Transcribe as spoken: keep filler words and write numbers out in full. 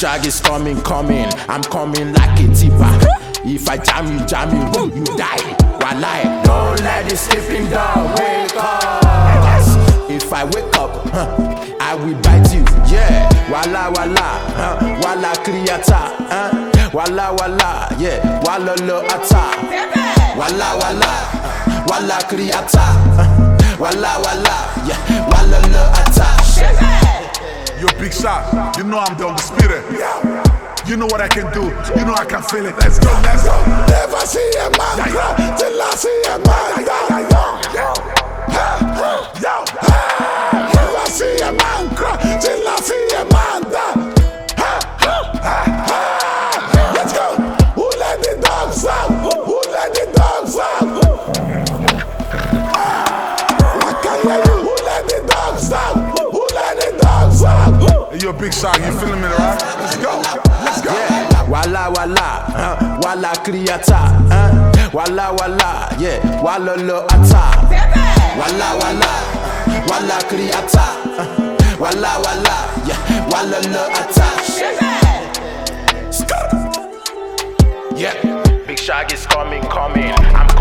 Shag is coming, coming. I'm coming like a tipper. If I jam you, jam you, you die. Walai, don't let the sleeping dog wake up. If I wake up, huh, I will bite you. Yeah, wala wala, huh, wala kriyata, huh, wala wala, yeah, wala lo ata, wala wala, wala kriyata, huh, wala wala, yeah, wala lo ata. Yo, Big Shot, you know I'm the undisputed. You know what I can do, you know I can feel it. Let's go, let's go. Never see a man cry till I see a man die. Yo, never see a man cry till I see a man die. Let's go. Who let the dogs out? Who let the dogs out? I can hear you. Who let the dogs out? Who let the dogs out? Hey, yo, Big Shot, you feeling me, right? Let's go, let's go. Yeah. Wala wala, huh, wala kriyata, huh, wala wala, yeah, wala lo ata, wala wala, wala kriyata, huh, wala wala, yeah, wala lo ata. Yeah, Big Shag is coming, coming. I'm